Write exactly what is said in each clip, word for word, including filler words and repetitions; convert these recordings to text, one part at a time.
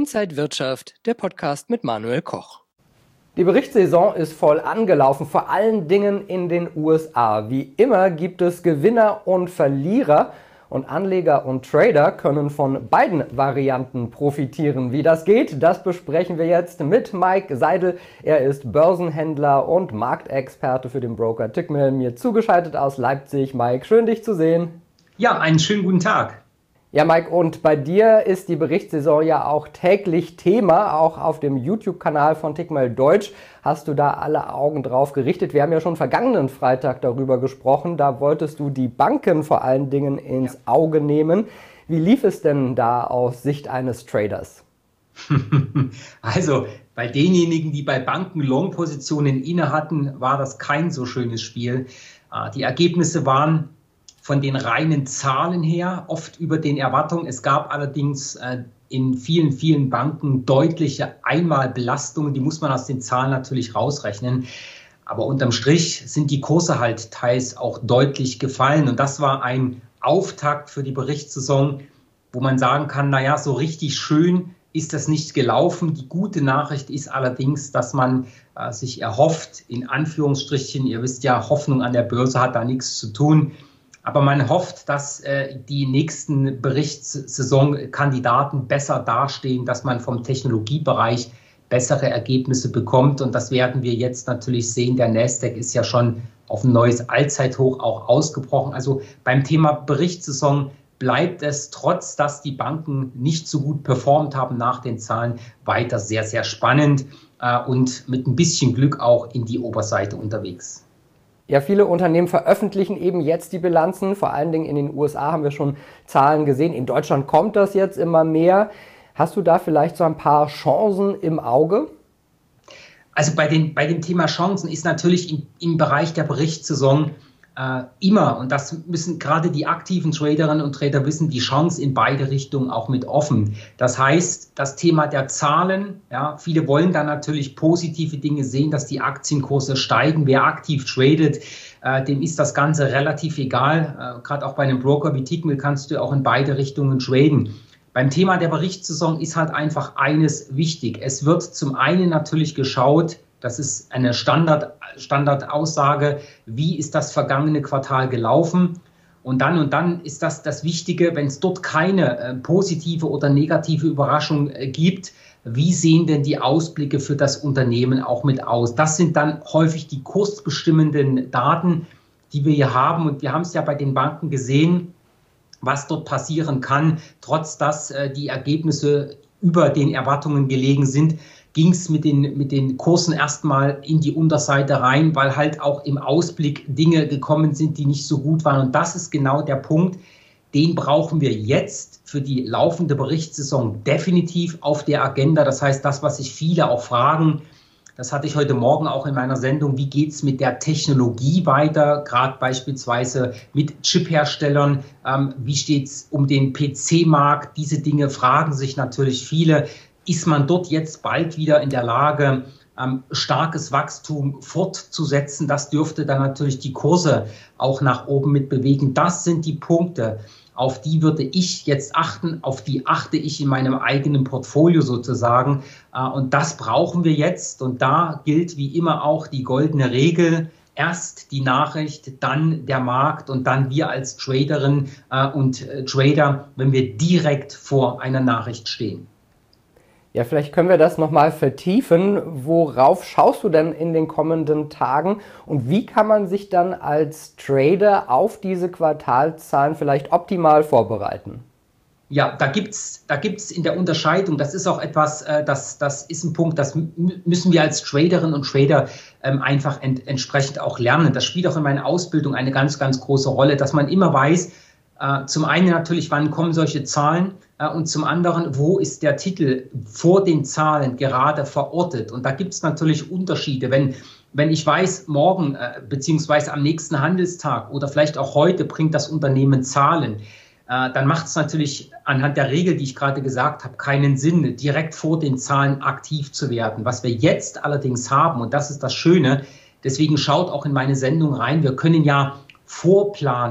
Inside Wirtschaft, der Podcast mit Manuel Koch. Die Berichtssaison ist voll angelaufen, vor allen Dingen in den U S A. Wie immer gibt es Gewinner und Verlierer und Anleger und Trader können von beiden Varianten profitieren. Wie das geht, das besprechen wir jetzt mit Mike Seidel. Er ist Börsenhändler und Marktexperte für den Broker Tickmill, mir zugeschaltet aus Leipzig. Mike, schön dich zu sehen. Ja, einen schönen guten Tag. Ja, Mike, und bei dir ist die Berichtssaison ja auch täglich Thema. Auch auf dem YouTube-Kanal von Tickmill Deutsch hast du da alle Augen drauf gerichtet. Wir haben ja schon vergangenen Freitag darüber gesprochen. Da wolltest du die Banken vor allen Dingen ins ja. Auge nehmen. Wie lief es denn da aus Sicht eines Traders? Also bei denjenigen, die bei Banken Long-Positionen inne hatten, war das kein so schönes Spiel. Die Ergebnisse waren von den reinen Zahlen her oft über den Erwartungen. Es gab allerdings äh, in vielen, vielen Banken deutliche Einmalbelastungen. Die muss man aus den Zahlen natürlich rausrechnen. Aber unterm Strich sind die Kurse halt teils auch deutlich gefallen. Und das war ein Auftakt für die Berichtssaison, wo man sagen kann, naja, so richtig schön ist das nicht gelaufen. Die gute Nachricht ist allerdings, dass man äh, sich erhofft, in Anführungsstrichen, ihr wisst ja, Hoffnung an der Börse hat da nichts zu tun. Aber man hofft, dass äh, die nächsten Berichtssaisonkandidaten besser dastehen, dass man vom Technologiebereich bessere Ergebnisse bekommt. Und das werden wir jetzt natürlich sehen. Der Nasdaq ist ja schon auf ein neues Allzeithoch auch ausgebrochen. Also beim Thema Berichtssaison bleibt es, trotz dass die Banken nicht so gut performt haben nach den Zahlen, weiter sehr, sehr spannend äh, und mit ein bisschen Glück auch in die Oberseite unterwegs. Ja, viele Unternehmen veröffentlichen eben jetzt die Bilanzen, vor allen Dingen in den U S A haben wir schon Zahlen gesehen. In Deutschland kommt das jetzt immer mehr. Hast du da vielleicht so ein paar Chancen im Auge? Also bei, den, bei dem Thema Chancen ist natürlich im, im Bereich der Berichtssaison äh, immer, und das müssen gerade die aktiven Traderinnen und Trader wissen, die Chance in beide Richtungen auch mit offen. Das heißt, das Thema der Zahlen, ja, viele wollen da natürlich positive Dinge sehen, dass die Aktienkurse steigen. Wer aktiv tradet, äh, dem ist das Ganze relativ egal. Äh, gerade auch bei einem Broker wie Tickmill kannst du auch in beide Richtungen traden. Beim Thema der Berichtssaison ist halt einfach eines wichtig. Es wird zum einen natürlich geschaut, das ist eine Standard, Standardaussage, wie ist das vergangene Quartal gelaufen? Und dann und dann ist das das Wichtige, wenn es dort keine äh, positive oder negative Überraschung äh, gibt, wie sehen denn die Ausblicke für das Unternehmen auch mit aus? Das sind dann häufig die kursbestimmenden Daten, die wir hier haben. Und wir haben es ja bei den Banken gesehen, was dort passieren kann, trotz dass äh, die Ergebnisse über den Erwartungen gelegen sind, ging es mit den, mit den Kursen erstmal in die Unterseite rein, weil halt auch im Ausblick Dinge gekommen sind, die nicht so gut waren. Und das ist genau der Punkt, den brauchen wir jetzt für die laufende Berichtssaison definitiv auf der Agenda. Das heißt, das, was sich viele auch fragen, das hatte ich heute Morgen auch in meiner Sendung, wie geht es mit der Technologie weiter, gerade beispielsweise mit Chipherstellern, ähm, wie steht es um den P C-Markt, diese Dinge fragen sich natürlich viele. Ist man dort jetzt bald wieder in der Lage, ähm, starkes Wachstum fortzusetzen? Das dürfte dann natürlich die Kurse auch nach oben mit bewegen. Das sind die Punkte, auf die würde ich jetzt achten, auf die achte ich in meinem eigenen Portfolio sozusagen. Äh, und das brauchen wir jetzt. Und da gilt wie immer auch die goldene Regel. Erst die Nachricht, dann der Markt und dann wir als Traderin äh, und äh, Trader, wenn wir direkt vor einer Nachricht stehen. Ja, vielleicht können wir das nochmal vertiefen. Worauf schaust du denn in den kommenden Tagen und wie kann man sich dann als Trader auf diese Quartalszahlen vielleicht optimal vorbereiten? Ja, da gibt's, da gibt's in der Unterscheidung, das ist auch etwas, äh, das, das ist ein Punkt, das müssen wir als Traderinnen und Trader ähm, einfach ent, entsprechend auch lernen. Das spielt auch in meiner Ausbildung eine ganz, ganz große Rolle, dass man immer weiß, äh, zum einen natürlich, wann kommen solche Zahlen, und zum anderen, wo ist der Titel vor den Zahlen gerade verortet? Und da gibt es natürlich Unterschiede. Wenn, wenn ich weiß, morgen äh, beziehungsweise am nächsten Handelstag oder vielleicht auch heute bringt das Unternehmen Zahlen, äh, dann macht es natürlich anhand der Regel, die ich gerade gesagt habe, keinen Sinn, direkt vor den Zahlen aktiv zu werden. Was wir jetzt allerdings haben, und das ist das Schöne, deswegen schaut auch in meine Sendung rein, wir können ja vorplanen.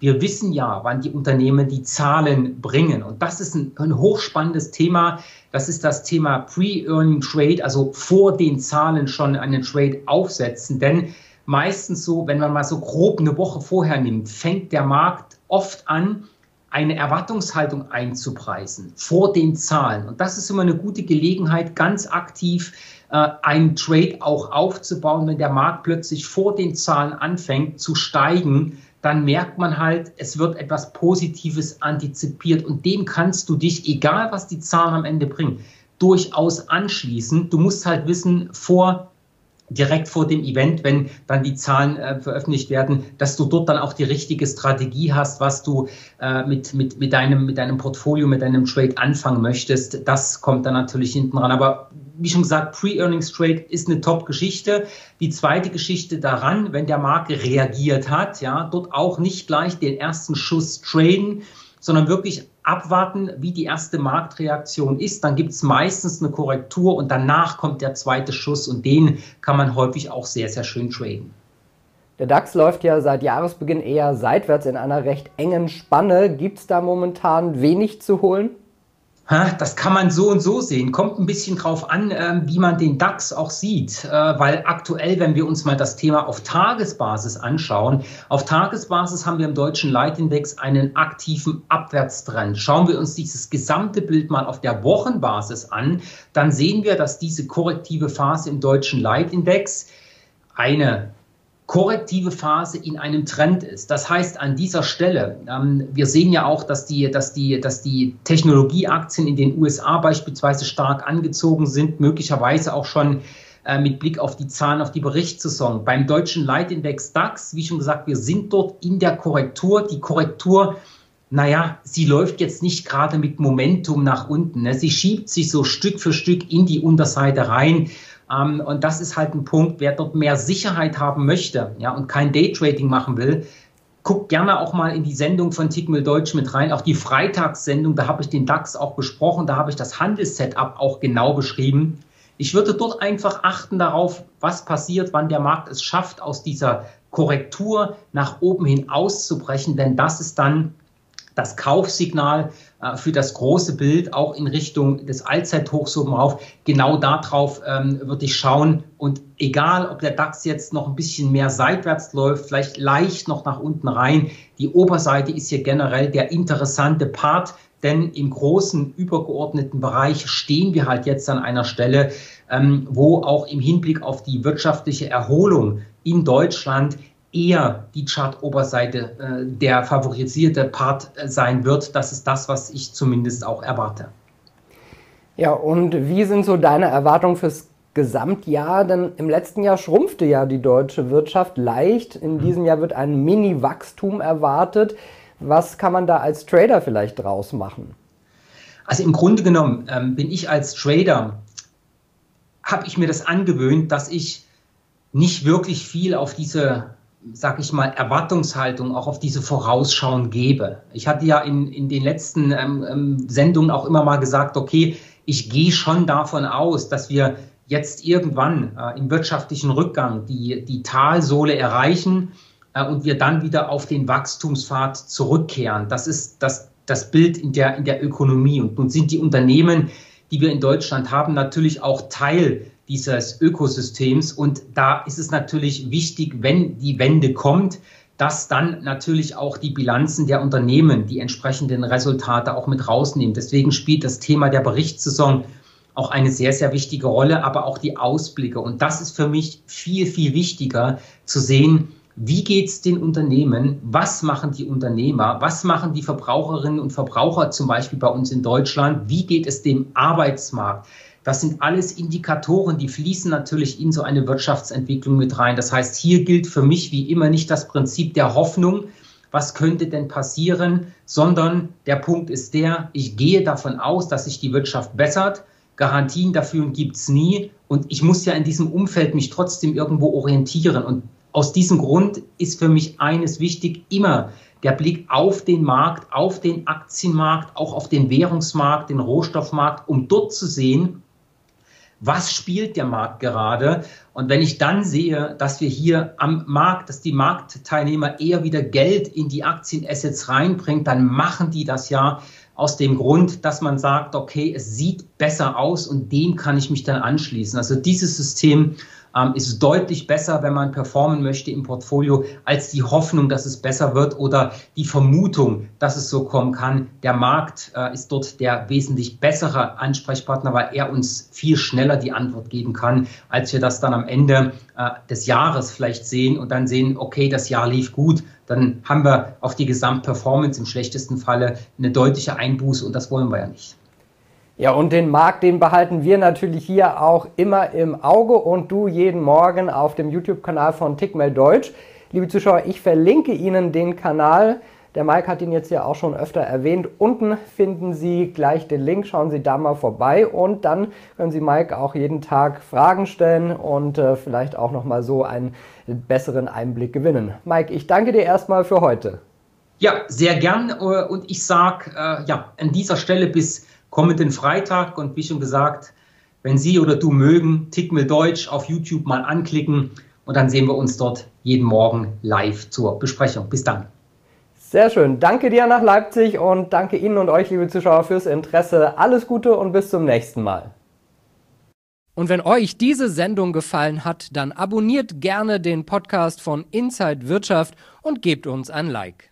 Wir wissen ja, wann die Unternehmen die Zahlen bringen. Und das ist ein, ein hochspannendes Thema. Das ist das Thema Pre-Earning Trade, also vor den Zahlen schon einen Trade aufsetzen. Denn meistens so, wenn man mal so grob eine Woche vorher nimmt, fängt der Markt oft an, eine Erwartungshaltung einzupreisen vor den Zahlen. Und das ist immer eine gute Gelegenheit, ganz aktiv äh, einen Trade auch aufzubauen. Wenn der Markt plötzlich vor den Zahlen anfängt zu steigen, dann merkt man halt, es wird etwas Positives antizipiert. Und dem kannst du dich, egal was die Zahlen am Ende bringen, durchaus anschließen. Du musst halt wissen, vor direkt vor dem Event, wenn dann die Zahlen äh, veröffentlicht werden, dass du dort dann auch die richtige Strategie hast, was du äh, mit, mit, mit, deinem, mit deinem Portfolio, mit deinem Trade anfangen möchtest. Das kommt dann natürlich hinten ran. Aber wie schon gesagt, Pre-Earnings Trade ist eine Top-Geschichte. Die zweite Geschichte daran, wenn der Markt reagiert hat, ja, dort auch nicht gleich den ersten Schuss traden, sondern wirklich abwarten, wie die erste Marktreaktion ist. Dann gibt es meistens eine Korrektur und danach kommt der zweite Schuss und den kann man häufig auch sehr, sehr schön traden. Der DAX läuft ja seit Jahresbeginn eher seitwärts in einer recht engen Spanne. Gibt es da momentan wenig zu holen? Das kann man so und so sehen. Kommt ein bisschen drauf an, wie man den DAX auch sieht. Weil aktuell, wenn wir uns mal das Thema auf Tagesbasis anschauen, auf Tagesbasis haben wir im deutschen Leitindex einen aktiven Abwärtstrend. Schauen wir uns dieses gesamte Bild mal auf der Wochenbasis an, dann sehen wir, dass diese korrektive Phase im deutschen Leitindex eine korrektive Phase in einem Trend ist. Das heißt, an dieser Stelle, ähm, wir sehen ja auch, dass die, dass, die, dass die Technologieaktien in den U S A beispielsweise stark angezogen sind, möglicherweise auch schon äh, mit Blick auf die Zahlen, auf die Berichtssaison. Beim deutschen Leitindex DAX, wie schon gesagt, wir sind dort in der Korrektur. Die Korrektur, naja, sie läuft jetzt nicht gerade mit Momentum nach unten. Ne? Sie schiebt sich so Stück für Stück in die Unterseite rein. Um, und das ist halt ein Punkt, wer dort mehr Sicherheit haben möchte, ja, und kein Daytrading machen will, guckt gerne auch mal in die Sendung von Tickmill Deutsch mit rein, auch die Freitagssendung, da habe ich den DAX auch besprochen, da habe ich das Handelssetup auch genau beschrieben. Ich würde dort einfach achten darauf, was passiert, wann der Markt es schafft, aus dieser Korrektur nach oben hin auszubrechen, denn das ist dann das Kaufsignal äh, für das große Bild, auch in Richtung des Allzeithochs oben rauf. Genau darauf ähm, würde ich schauen. Und egal, ob der DAX jetzt noch ein bisschen mehr seitwärts läuft, vielleicht leicht noch nach unten rein, die Oberseite ist hier generell der interessante Part, denn im großen übergeordneten Bereich stehen wir halt jetzt an einer Stelle, ähm, wo auch im Hinblick auf die wirtschaftliche Erholung in Deutschland eher die Chart-Oberseite äh, der favorisierte Part äh, sein wird. Das ist das, was ich zumindest auch erwarte. Ja, und wie sind so deine Erwartungen fürs Gesamtjahr? Denn im letzten Jahr schrumpfte ja die deutsche Wirtschaft leicht. In diesem Jahr wird ein Mini-Wachstum erwartet. Was kann man da als Trader vielleicht draus machen? Also im Grunde genommen ähm, bin ich als Trader, habe ich mir das angewöhnt, dass ich nicht wirklich viel auf diese, sag ich mal, Erwartungshaltung, auch auf diese Vorausschauen gebe. Ich hatte ja in, in den letzten ähm, Sendungen auch immer mal gesagt, okay, ich gehe schon davon aus, dass wir jetzt irgendwann äh, im wirtschaftlichen Rückgang die, die Talsohle erreichen äh, und wir dann wieder auf den Wachstumspfad zurückkehren. Das ist das, das Bild in der, in der Ökonomie. Und nun sind die Unternehmen, die wir in Deutschland haben, natürlich auch Teil dieses Ökosystems. Und da ist es natürlich wichtig, wenn die Wende kommt, dass dann natürlich auch die Bilanzen der Unternehmen die entsprechenden Resultate auch mit rausnehmen. Deswegen spielt das Thema der Berichtssaison auch eine sehr, sehr wichtige Rolle, aber auch die Ausblicke. Und das ist für mich viel, viel wichtiger zu sehen, wie geht es den Unternehmen, was machen die Unternehmer, was machen die Verbraucherinnen und Verbraucher zum Beispiel bei uns in Deutschland, wie geht es dem Arbeitsmarkt. Das sind alles Indikatoren, die fließen natürlich in so eine Wirtschaftsentwicklung mit rein. Das heißt, hier gilt für mich wie immer nicht das Prinzip der Hoffnung, was könnte denn passieren, sondern der Punkt ist der, ich gehe davon aus, dass sich die Wirtschaft bessert. Garantien dafür gibt es nie und ich muss ja in diesem Umfeld mich trotzdem irgendwo orientieren. Und aus diesem Grund ist für mich eines wichtig, immer der Blick auf den Markt, auf den Aktienmarkt, auch auf den Währungsmarkt, den Rohstoffmarkt, um dort zu sehen, was spielt der Markt gerade? Und wenn ich dann sehe, dass wir hier am Markt, dass die Marktteilnehmer eher wieder Geld in die Aktienassets reinbringen, dann machen die das ja aus dem Grund, dass man sagt, okay, es sieht besser aus und dem kann ich mich dann anschließen. Also dieses System ähm, ist deutlich besser, wenn man performen möchte im Portfolio, als die Hoffnung, dass es besser wird oder die Vermutung, dass es so kommen kann. Der Markt äh, ist dort der wesentlich bessere Ansprechpartner, weil er uns viel schneller die Antwort geben kann, als wir das dann am Ende äh, des Jahres vielleicht sehen und dann sehen, okay, das Jahr lief gut. Dann haben wir auf die Gesamtperformance im schlechtesten Falle eine deutliche Einbuße und das wollen wir ja nicht. Ja, und den Markt, den behalten wir natürlich hier auch immer im Auge und du jeden Morgen auf dem YouTube-Kanal von Tickmail Deutsch. Liebe Zuschauer, ich verlinke Ihnen den Kanal. Der Mike hat ihn jetzt ja auch schon öfter erwähnt. Unten finden Sie gleich den Link, schauen Sie da mal vorbei und dann können Sie Mike auch jeden Tag Fragen stellen und äh, vielleicht auch nochmal so einen besseren Einblick gewinnen. Mike, ich danke dir erstmal für heute. Ja, sehr gern und ich sage äh, ja, an dieser Stelle bis kommenden Freitag und wie schon gesagt, wenn Sie oder du mögen, Tickmail Deutsch auf YouTube mal anklicken und dann sehen wir uns dort jeden Morgen live zur Besprechung. Bis dann. Sehr schön. Danke dir nach Leipzig und danke Ihnen und euch, liebe Zuschauer, fürs Interesse. Alles Gute und bis zum nächsten Mal. Und wenn euch diese Sendung gefallen hat, dann abonniert gerne den Podcast von Inside Wirtschaft und gebt uns ein Like.